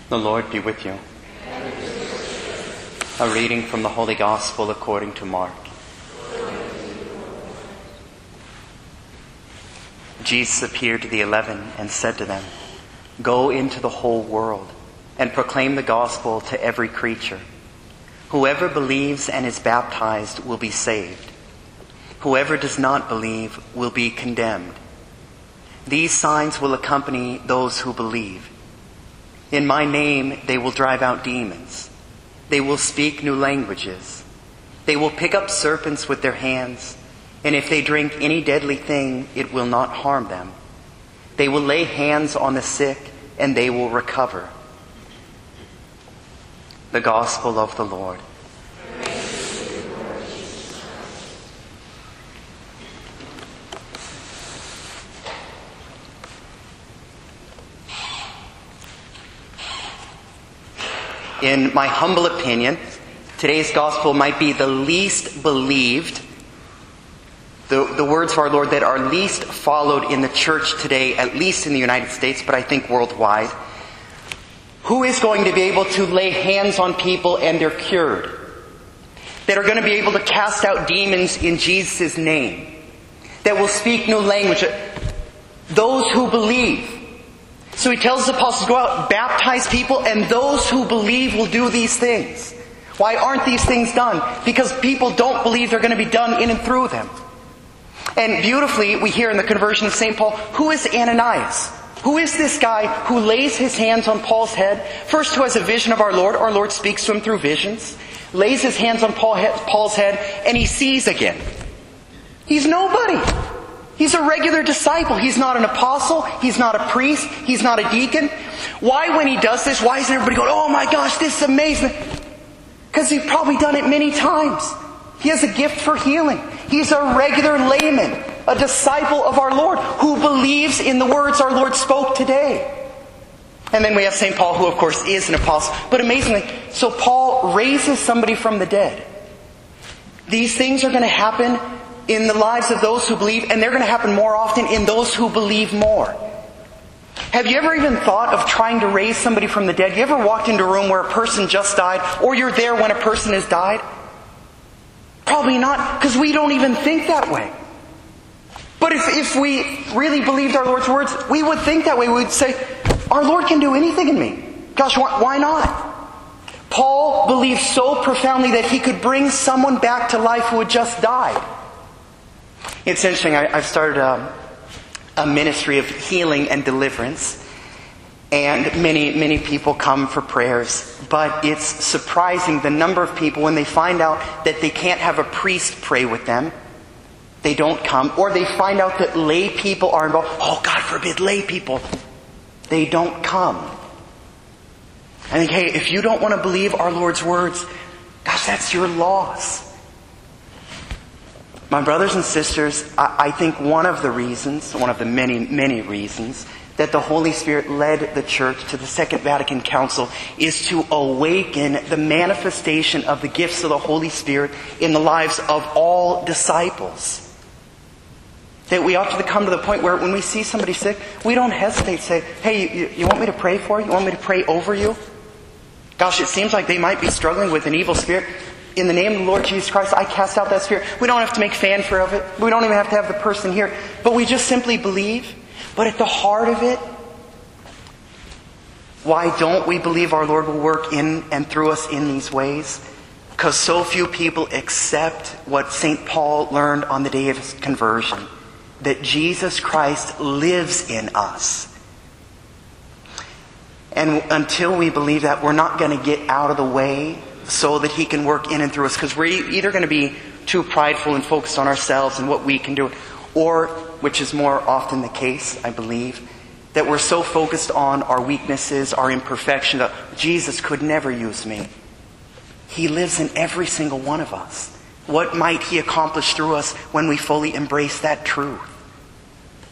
The Lord be with you. A reading from the Holy Gospel according to Mark. Jesus appeared to the 11 and said to them, "Go into the whole world and proclaim the gospel to every creature. Whoever believes and is baptized will be saved. Whoever does not believe will be condemned. These signs will accompany those who believe. In my name they will drive out demons. They will speak new languages. They will pick up serpents with their hands, and if they drink any deadly thing, it will not harm them. They will lay hands on the sick, and they will recover." The Gospel of the Lord. In my humble opinion, today's gospel might be the least believed, the words of our Lord that are least followed in the church today, at least in the United States, but I think worldwide. Who is going to be able to lay hands on people and they're cured? That are going to be able to cast out demons in Jesus' name? That will speak new language? Those who believe. So he tells the apostles, go out, baptize people, and those who believe will do these things. Why aren't these things done? Because people don't believe they're going to be done in and through them. And beautifully, we hear in the conversion of St. Paul, who is Ananias? Who is this guy who lays his hands on Paul's head? First, who has a vision of our Lord speaks to him through visions, lays his hands on Paul's head, and he sees again. He's nobody. He's a regular disciple. He's not an apostle. He's not a priest. He's not a deacon. Why, when he does this, why isn't everybody going, "Oh my gosh, this is amazing"? Because he's probably done it many times. He has a gift for healing. He's a regular layman, a disciple of our Lord, who believes in the words our Lord spoke today. And then we have St. Paul, who of course is an apostle. But amazingly, so Paul raises somebody from the dead. These things are going to happen in the lives of those who believe, and they're going to happen more often in those who believe more. Have you ever even thought of trying to raise somebody from the dead? You ever walked into a room where a person just died, or you're there when a person has died? Probably not, because we don't even think that way. But if we really believed our Lord's words, we would think that way. We would say, our Lord can do anything in me. Gosh, why not? Paul believed so profoundly that he could bring someone back to life who had just died. It's interesting, I've started a ministry of healing and deliverance, and many people come for prayers, but it's surprising the number of people when they find out that they can't have a priest pray with them, they don't come, or they find out that lay people are involved. Oh, God forbid, lay people. They don't come. I think, hey, if you don't want to believe our Lord's words, gosh, that's your loss. My brothers and sisters, I think one of the many reasons that the Holy Spirit led the Church to the Second Vatican Council is to awaken the manifestation of the gifts of the Holy Spirit in the lives of all disciples. That we ought to come to the point where when we see somebody sick, we don't hesitate to say, "Hey, you want me to pray for you? You want me to pray over you? Gosh, it seems like they might be struggling with an evil spirit. In the name of the Lord Jesus Christ, I cast out that spirit." We don't have to make fanfare of it. We don't even have to have the person here. But we just simply believe. But at the heart of it, why don't we believe our Lord will work in and through us in these ways? Because so few people accept what St. Paul learned on the day of his conversion. That Jesus Christ lives in us. And until we believe that, we're not going to get out of the way so that He can work in and through us. Because we're either going to be too prideful and focused on ourselves and what we can do, or, which is more often the case, I believe, that we're so focused on our weaknesses, our imperfection, that Jesus could never use me. He lives in every single one of us. What might He accomplish through us when we fully embrace that truth?